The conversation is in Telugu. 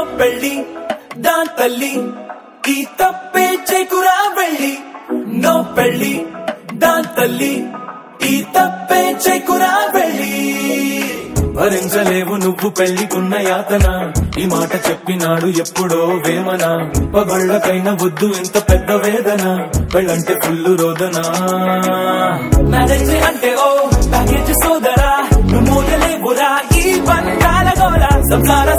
పెళ్ళి దాన్ తల్లి ఈ తప్పే చేకురా వెళ్ళి నో పెళ్ళి దాన్ తల్లి ఈ తప్పే చేకురా వెళ్ళి భరించలేవు నువ్వు పెళ్లికున్న యాతన ఈ మాట చెప్పినాడు ఎప్పుడో వేమన పగళ్ళకైనా వద్దు ఇంత పెద్ద వేదన పెళ్ళంటే ఫుల్లు రోదన మ్యారేజ్ అంటే ఓ ప్యాకేజ్ సోదరా నువ్వు మూడలేవురా ఈ బంగాల గోల సంసార